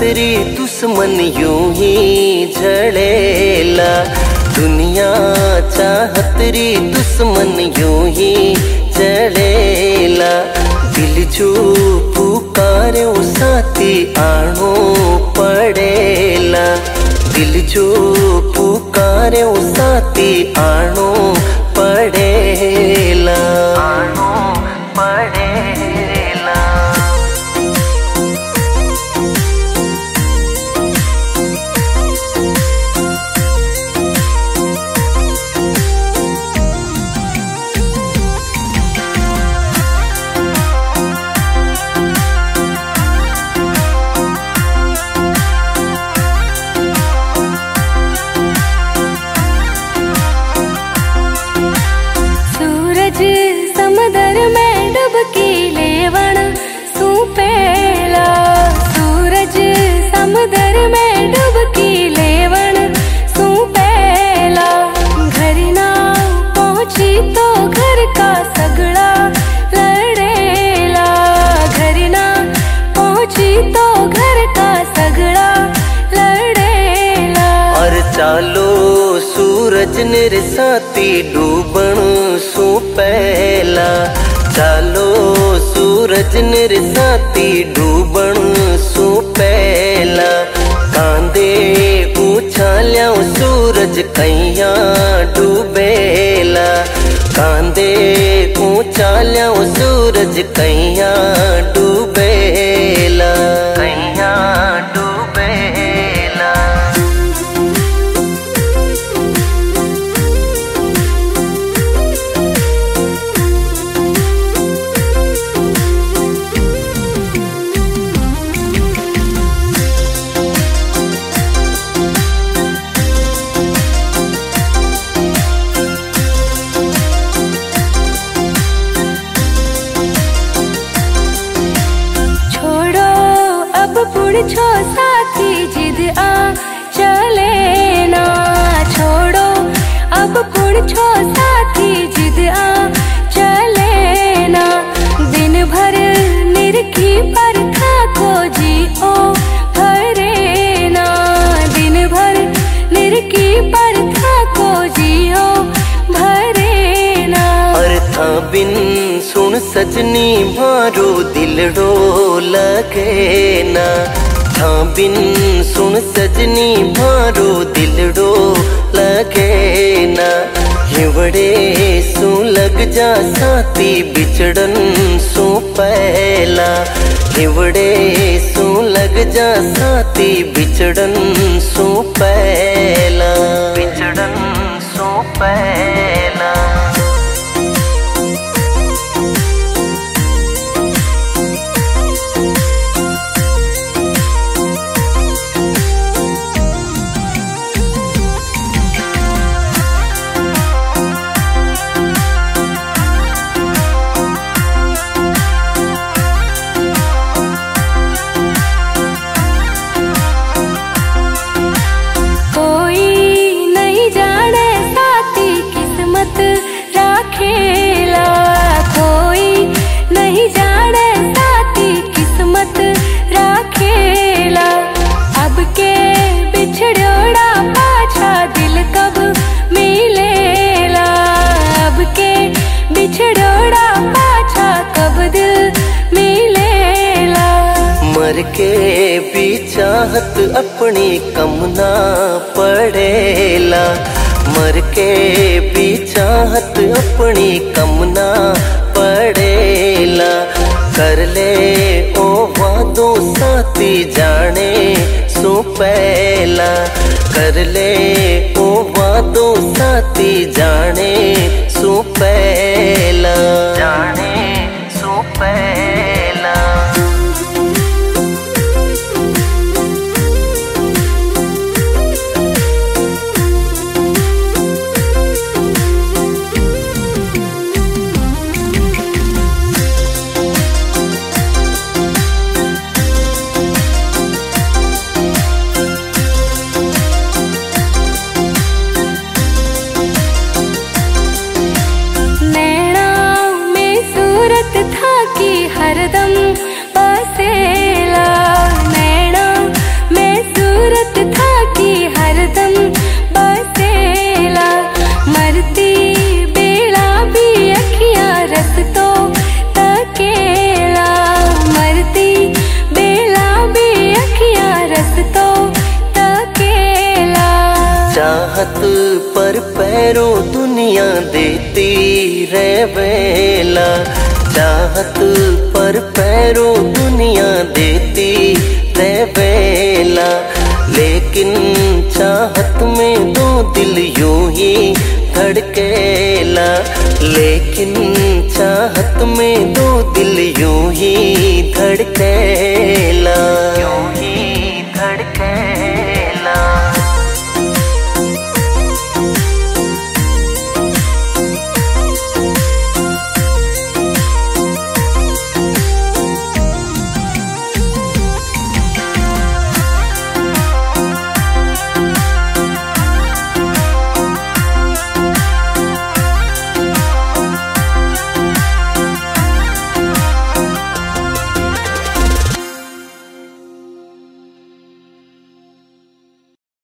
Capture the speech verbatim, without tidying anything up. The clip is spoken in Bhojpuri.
री दुश्मन यूं ही झड़ेला। दुनिया चाहत री दुश्मन यूं ही झड़ेला। दिल जो पुकारे साथी आनो पड़ेला। दिल जो पुकारे साथी आनो पड़ेला। आनो पड़ेला। समंदर में डुबकी लेवण सुपेला। सूरज समंदर में डुबकी लेवण सुपेला। घर ना पहुंची तो घर का सगड़ा लड़ेला। घर ना पहुंची तो घर का सगड़ा लड़ेला। और चालो सूरज निर साथी डूबण सो पहला। चालो सूरज निर साथी डूबण सो पहला। कांदे उछाल्या सूरज कैया डूबेला। कांदे उछाल्या सूरज कैया डूबेला। कैया डूबेला। छो साथी जिद आ चले ना। छोड़ो अब पुण छो साथी जिद आ चले ना। दिन भर निरखी पर खाको जी ओ भरे ना। दिन भर निरखी पर खाको जी ओ भरे ना। और था बिन सुन सजनी मारो दिलड़ो लगे ना। था बिन सुन सजनी मारो दिलड़ो लगे ना। हिवड़े सू लग जा साथी बिछड़न सो पहला। हिवड़े सू लग जा साथी बिछड़न सो पहला। बिछड़न सो पहला। मर के भी चाहत अपनी कम ना पड़ेला। मर के भी चाहत अपनी कम ना पड़ेला। कर ले ओ वादो साथी जाने सो पहला। कर ले ओ वादो साथी जाने सो पहला। जाने सो पहला। हरदम बसेला। नैना दुनिया देती रेवेला, चाहत पर पैरों दुनिया देती रेवेला। लेकिन चाहत में दो दिल यूं ही धड़केला, लेकिन चाहत में दो दिल यूं ही धड़केला।